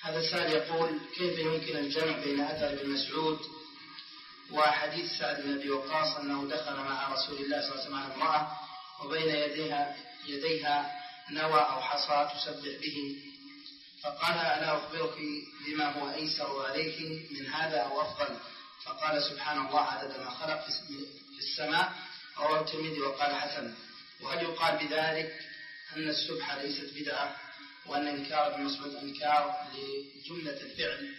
هذا السائل يقول: كيف يمكن الجمع بين أثر ابن مسعود وحديث سعد بن أبي وقاص أنه دخل مع رسول الله صلى الله عليه وسلم على امرأة وبين يديها نوى أو حصى تسبح به، فقال: ألا أخبرك بما هو أيسر عليك من هذا أو أفضل؟ فقال: سبحان الله عدد ما خلق في السماء. رواه الترمذي وقال حسن. وهل يقال بذلك أن السبحة ليست بدعة وأن إنكار ابن مسعود إنكار لجملة الفعل؟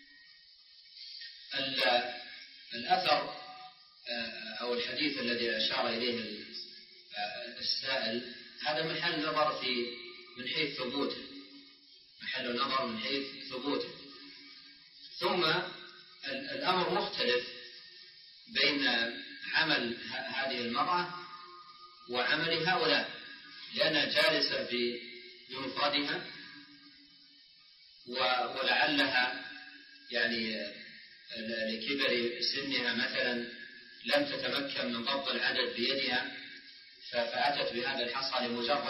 الأثر أو الحديث الذي أشار إليه السائل هذا محل نظر من حيث ثبوته، محل نظر من حيث ثبوته. ثم الأمر مختلف بين عمل هذه المرأة وعمل هؤلاء، لأنها جالسة بمفردها ولعلها يعني لكبر سنها مثلا لم تتمكن من ضبط العدد بيدها، فأتت بهذا الحصى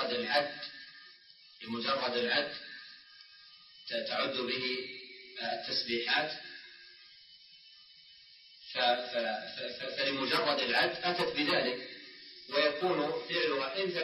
لمجرد العد تعد به التسبيحات، فلمجرد العد أتت بذلك، ويكون فعلها إن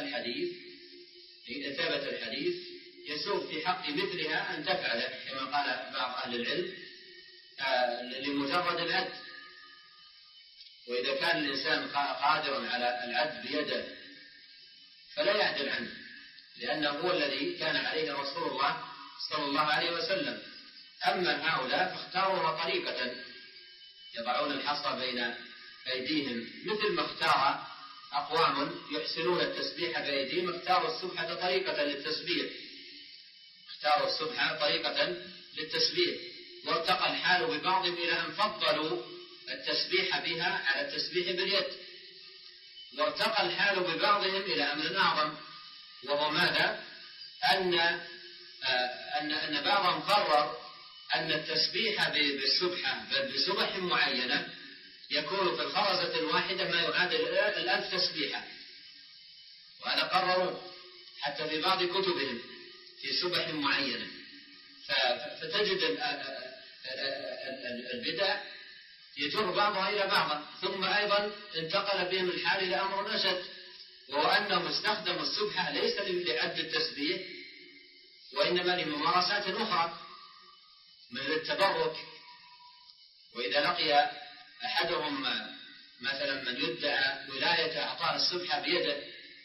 ثبت الحديث يسوغ في حق مثلها أن تفعل كما قال بعض أهل العلم لمجرد العد. وإذا كان الإنسان قادرا على العد بيده فلا يعدل عنه، لأنه هو الذي كان عليه رسول الله صلى الله عليه وسلم. أما هؤلاء فاختاروا طريقة يضعون الحصى بين أيديهم، مثل ما اختار أقوام يحسنون التسبيح بأيديهم، اختاروا السبحة طريقة للتسبيح، وارتقى الحال ببعضهم إلى أن فضلوا التسبيح بها على التسبيح باليد، وارتقى الحال ببعضهم إلى أمر أعظم، وهو ماذا؟ أن بعضهم قرر أن التسبيح بالسبحة بسبح معينة يكون في الخرزة الواحدة ما يعادل 1000 تسبيحة، وهذا قرروا حتى في بعض كتبهم في سبح معينة. فتجد البدع يجر بعضها إلى بعض. ثم أيضا انتقل بهم الحال إلى أمر أشد، وهو أنهم استخدموا السبحة ليس لعد التسبيح وإنما لممارسات أخرى مثل التبرك. وإذا لقي أحدهم مثلا من يدعى ولاية أعطاه السبحة بيده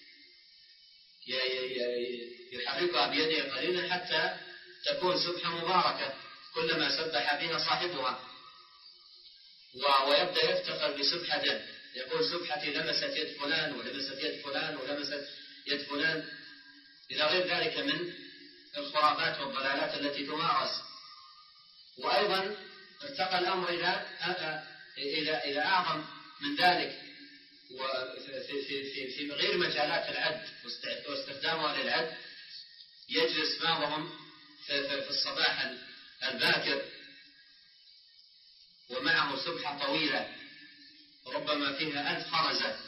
يحركها بيده قليلا حتى تكون سبحة مباركة كلما سبح بها صاحبها، ويبدأ يفتخر بسبحته، يقول: سبحتي لمست يد فلان ولمست يد فلان ولمست يد فلان، إلى غير ذلك من الخرافات والضلالات التي تمارس. وأيضا ارتقى الأمر إلى أعظم من ذلك، وفي غير مجالات العد واستخدامها للعد، يجلس بعضهم في الصباح الباكر ومعه سبحة طويلة ربما فيها 1000 خرزة،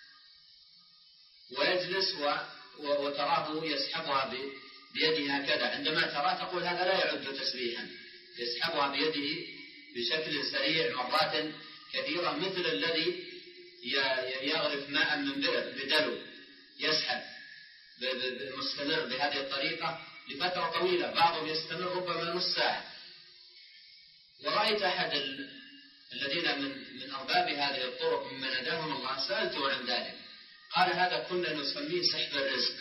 ويجلس وتراه يسحبها بيده هكذا، عندما تراه تقول: هذا لا يعد تسبيحا، يسحبها بيده بشكل سريع مرات كثيرة، مثل الذي يغرف ماء من بئر بدلو، يسحب مستمر بهذه الطريقة لفترة طويلة، بعضهم يستمر ربما نص ساعة. ورأيت أحد الذين من أرباب هذه الطرق ممن هداهم الله سألته عن ذلك، قال: هذا كنا نسميه سحب الرزق،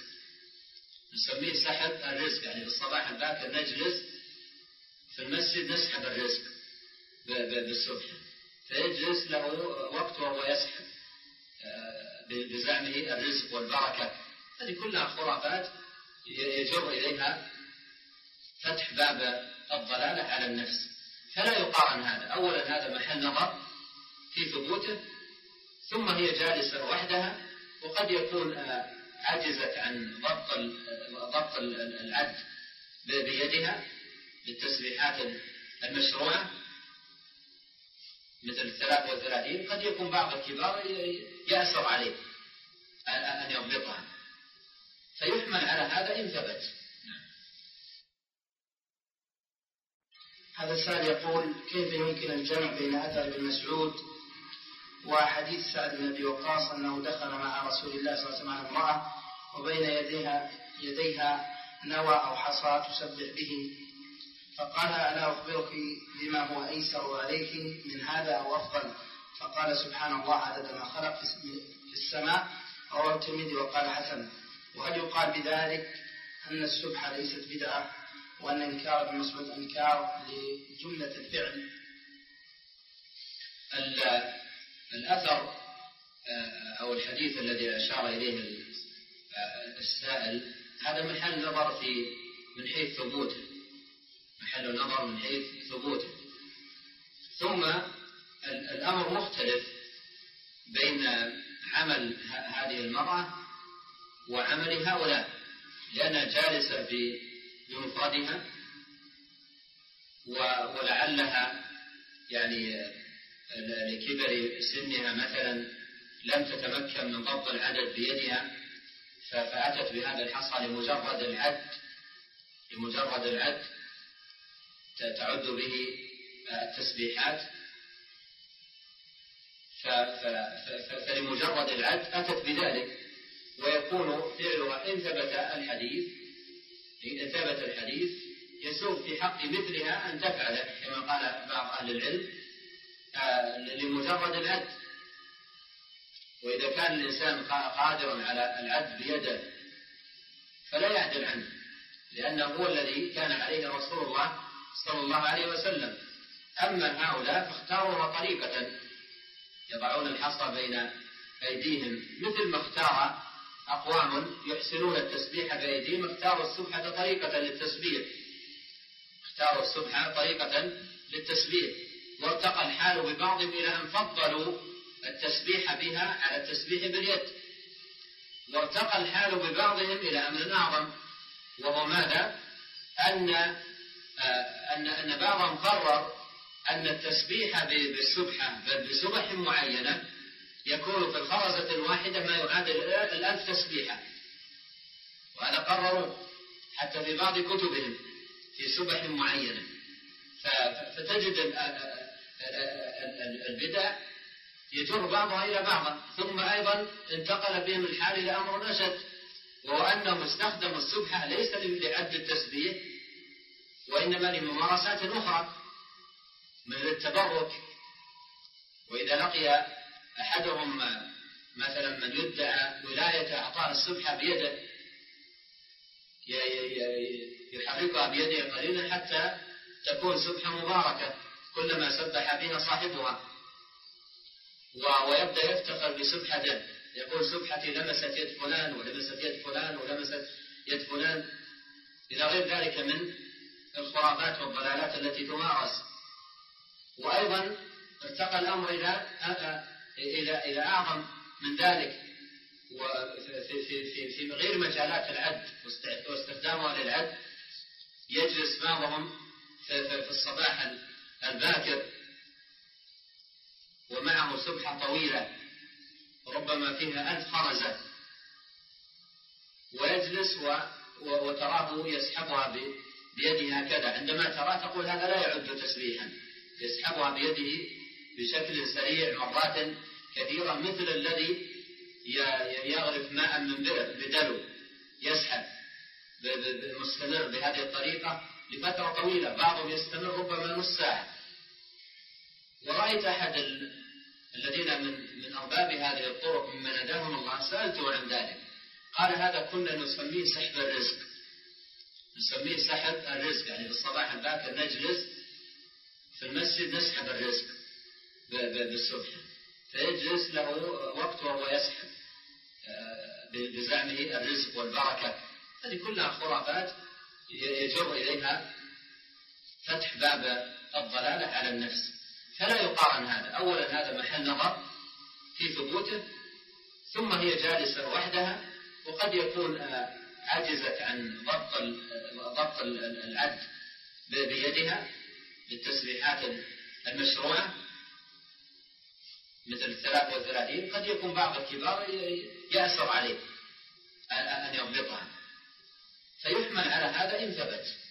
يعني في الصباح الباكر نجلس في المسجد نسحب الرزق بالسبحة، فيجلس له وقت وهو يسحب بزعمه الرزق والبركة. هذه كلها خرافات يجر إليها فتح باب الضلالة على النفس، فلا يقارن هذا. أولا هذا محل نظر في ثبوته، ثم هي جالسة وحدها، وقد يكون عجزت عن ضبط العد بيدها بالتسبيحات المشروعة مثل 33. قد يكون بعض الكبار يأسر عليه أن يضبطها، فيحمل على هذا إن ثبت. هذا السائل يقول: كيف يمكن الجمع بين أثر ابن مسعود وحديث سعد بن أبي وقاص أنه دخل مع رسول الله صلى الله عليه وسلم على امرأة وبين يديها نوى أو حصى تسبح به، فقال: ألا أخبرك بما هو أيسر عليك من هذا أو أفضل؟ فقال: سبحان الله عدد ما خلق في السماء. رواه الترمذي وقال حسن. وهل يقال بذلك أن السبحة ليست بدعة وأن إنكار ابن مسعود إنكار لجملة الفعل؟ الأثر أو الحديث الذي أشار إليه السائل هذا محل نظر من حيث ثبوته، محل النظر من حيث ثبوته. ثم الأمر مختلف بين عمل هذه المرأة وعمل هؤلاء، لأنها جالسة بمفردها ولعلها يعني لكبر سنها مثلا لم تتمكن من ضبط العدد بيدها، فأتت بهذا الحصى لمجرد العد تعد به التسبيحات، فلمجرد العد أتت بذلك، ويكون فعلها إن ثبت الحديث يسوغ في حق مثلها أن تفعل كما قال بعض أهل العلم لمجرد العد. وإذا كان الإنسان قادرا على العد بيده فلا يعدل عنه، لأنه هو الذي كان عليه رسول الله صلى الله عليه وسلم. أما هؤلاء فاختاروا طريقة يضعون الحصى بين أيديهم، مثل ما اختار أقوام يحسنون التسبيح بأيديهم اختاروا السبحة طريقة للتسبيح، وارتقى الحال ببعضهم إلى أن فضلوا التسبيح بها على التسبيح باليد، وارتقى الحال ببعضهم إلى أمر أعظم، وهو ماذا؟ أن بعضهم قرر أن التسبيح بالسبحة بل بسبح معينة يكون في الخرزة الواحدة ما يعادل 1000 تسبيحة، وهذا قرروا حتى في بعض كتبهم في سبح معينة. فتجد البدع يجر بعضها إلى بعض. ثم أيضا انتقل بهم الحال إلى أمر أشد، وهو أنهم استخدموا السبحة ليس لعد التسبيح وإنما لممارسات أخرى مثل التبرك. وإذا لقي أحدهم مثلا من يدعى ولاية أعطاه السبحة بيده يحركها بيده قليلا حتى تكون سبحة مباركة كلما سبح بها صاحبها، ويبدأ يفتخر بسبحته، يقول سبحتي لمست يد فلان ولمست يد فلان ولمست يد فلان، إلى غير ذلك من الخرافات والضلالات التي تمارس. وأيضا ارتقى الأمر إلى أعظم من ذلك، في غير مجالات العد واستخدامها للعد. يجلس بعضهم في الصباح الباكر ومعه سبحة طويلة ربما فيها 1000 خرزة، ويجلس وتراه يسحبها بيده هكذا، عندما تراه تقول هذا لا يعد تسبيحا، يسحبها بيده بشكل سريع مرات كثيرة، مثل الذي يغرف ماء من بدلو، يسحب مستمر بهذه الطريقة لفترة طويلة، بعضهم يستمر ربما نص ساعة. ورأيت أحد الذين من أرباب هذه الطرق ممن هداهم الله سألته عن ذلك، قال هذا كنا نسميه سحب الرزق، يعني في الصباح الباكر نجلس في المسجد نسحب الرزق بالسبحة، فيجلس له وقت وهو يسحب بزعمه الرزق والبركة. هذه كلها خرافات يجر إليها فتح باب الضلالة على النفس، فلا يقارن هذا. أولا هذا محل نظر في ثبوته، ثم هي جالسة وحدها وقد يكون عجزت عن ضبط العد بيدها بالتسبيحات المشروعة مثل 33. قد يكون بعض الكبار يأسر عليه أن يضبطها، فيحمل على هذا إن ثبت.